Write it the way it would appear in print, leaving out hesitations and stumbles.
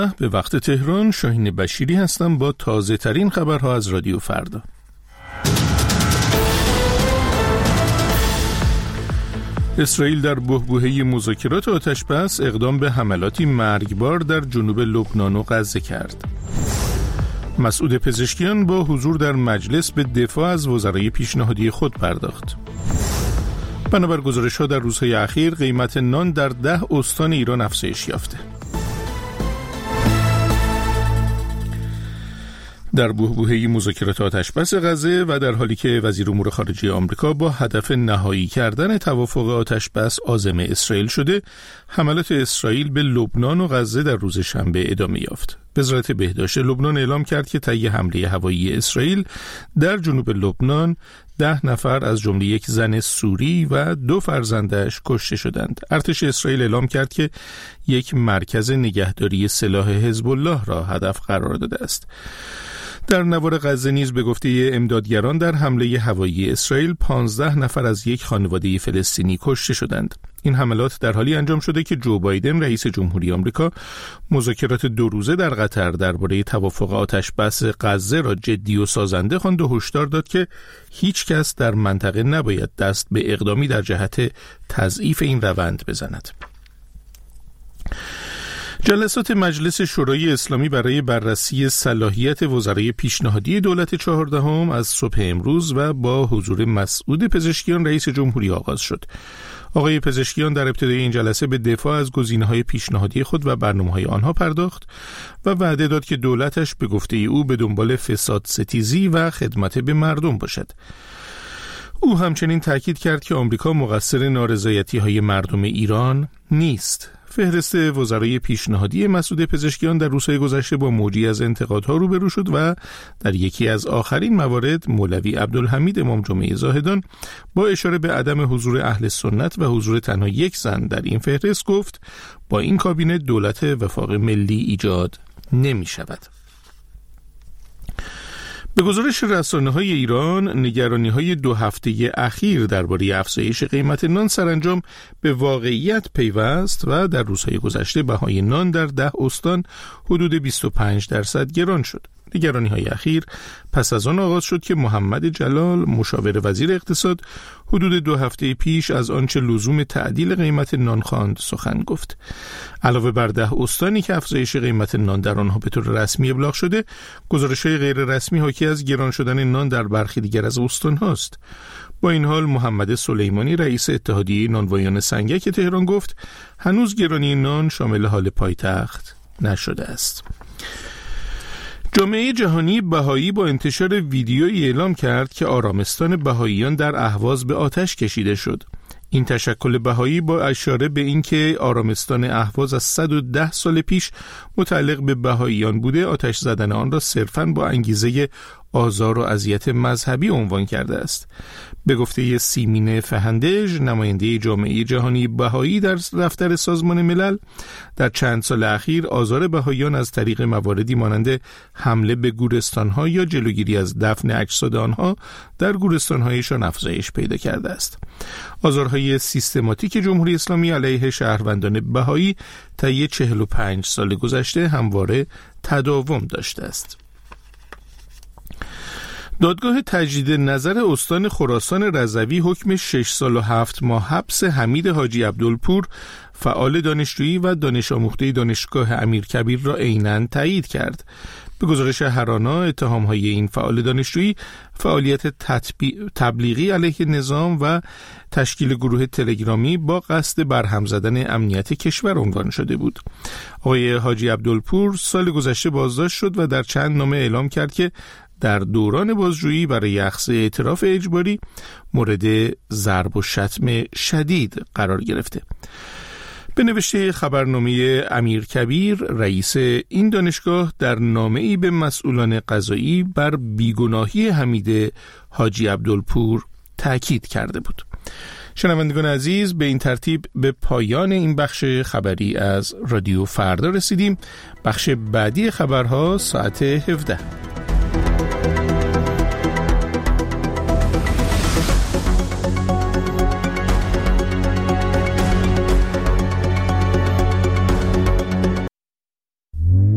به وقت تهران، شاهین بشیری هستم با تازه ترین خبرها از رادیو فردا. اسرائیل در بحبوحه مذاکرات آتش‌بس اقدام به حملاتی مرگبار در جنوب لبنان و غزه کرد. مسعود پزشکیان با حضور در مجلس به دفاع از وزرای پیشنهادی خود پرداخت. بنابر گزارش‌ها در روزهای اخیر قیمت نان در 10 استان ایران افزایش یافته. در بحبوحه مذاکرات آتش‌بس غزه و در حالی که وزیر امور خارجه آمریکا با هدف نهایی کردن توافق آتش‌بس عازم اسرائیل شده، حملات اسرائیل به لبنان و غزه در روز شنبه ادامه یافت. وزارت بهداشت لبنان اعلام کرد که طی حمله هوایی اسرائیل در جنوب لبنان 10 نفر از جمله یک زن سوری و 2 فرزندش کشته شدند. ارتش اسرائیل اعلام کرد که یک مرکز نگهداری سلاح حزب الله را هدف قرار داده است. در نوار غزه نیز به گفته امدادگران در حمله هوایی اسرائیل 15 نفر از یک خانواده فلسطینی کشته شدند. این حملات در حالی انجام شده که جو بایدن رئیس جمهوری آمریکا مذاکرات 2 روزه در قطر درباره توافق آتش‌بس غزه را جدی و سازنده خواند و هشدار داد که هیچ کس در منطقه نباید دست به اقدامی در جهت تضعیف این روند بزند. جلسات مجلس شورای اسلامی برای بررسی صلاحیت وزرای پیشنهادی دولت 14 از صبح امروز و با حضور مسعود پزشکیان رئیس جمهوری آغاز شد. آقای پزشکیان در ابتدای این جلسه به دفاع از گزینه‌های پیشنهادی خود و برنامه‌های آنها پرداخت و وعده داد که دولتش به گفته او به دنبال فساد ستیزی و خدمت به مردم باشد. او همچنین تاکید کرد که آمریکا مقصر نارضایتی‌های مردم ایران نیست. فهرست وزرای پیشنهادی مسعود پزشکیان در روزهای گذشته با موجی از انتقادها روبرو شد و در یکی از آخرین موارد مولوی عبدالحمید امام جمعه زاهدان با اشاره به عدم حضور اهل سنت و حضور تنها یک زن در این فهرست گفت با این کابینه دولت وفاق ملی ایجاد نمی شود. به گزارش رسانه‌های ایران، نگرانی‌های 2 هفته اخیر درباره افزایش قیمت نان سرانجام به واقعیت پیوست و در روزهای گذشته بهای نان در 10 استان حدود 25% گران شد. نگرانی‌های اخیر پس از آن آغاز شد که محمد جلال مشاور وزیر اقتصاد حدود 2 هفته پیش از آنچه لزوم تعدیل قیمت نان خواند سخن گفت. علاوه بر 10 استانی که افزایش قیمت نان در آنها به طور رسمی ابلاغ شده، گزارش‌های غیر رسمی حاکی از گران شدن نان در برخی دیگر از استان‌هاست. با این حال محمد سلیمانی رئیس اتحادیه نانوایان سنگک تهران گفت هنوز گرانی نان شامل حال پایتخت نشده است. جامعه جهانی بهایی با انتشار ویدیویی اعلام کرد که آرامستان بهاییان در اهواز به آتش کشیده شد. این تشکل بهایی با اشاره به اینکه آرامستان اهواز از 110 سال پیش متعلق به بهاییان بوده، آتش زدن آن را صرفاً با انگیزه آزار و اذیت مذهبی عنوان کرده است. به گفته سیمین فهندج، نماینده جامعه جهانی بهایی در دفتر سازمان ملل، در چند سال اخیر آزار بهاییان از طریق مواردی مانند حمله به گورستان‌ها یا جلوگیری از دفن اجساد آنها در گورستان‌هایشان افزایش پیدا کرده است. آزارهای سیستماتیک جمهوری اسلامی علیه شهروندان بهایی طی 45 سال گذشته همواره تداوم داشته است. دادگاه تجدید نظر استان خراسان رضوی حکم 6 سال و 7 ماه حبس حمید حاجی عبدالپور، فعال دانشجویی و دانش آموخته دانشگاه امیرکبیر را عیناً تایید کرد. به گزارش هرانا، اتهام‌های این فعال دانشجویی فعالیت تبلیغی علیه نظام و تشکیل گروه تلگرامی با قصد برهم زدن امنیت کشور عنوان شده بود. آقای حاجی عبدالپور سال گذشته بازداشت شد و در چند نامه اعلام کرد که در دوران بازجویی برای اخذ اعتراف اجباری مورد ضرب و شتم شدید قرار گرفته. به نوشته خبرنامه امیرکبیر، رئیس این دانشگاه در نامه‌ای به مسئولان قضایی بر بیگناهی حمید حاجی عبدالپور تاکید کرده بود. شنوندگان عزیز، به این ترتیب به پایان این بخش خبری از رادیو فردا رسیدیم. بخش بعدی خبرها ساعت 17.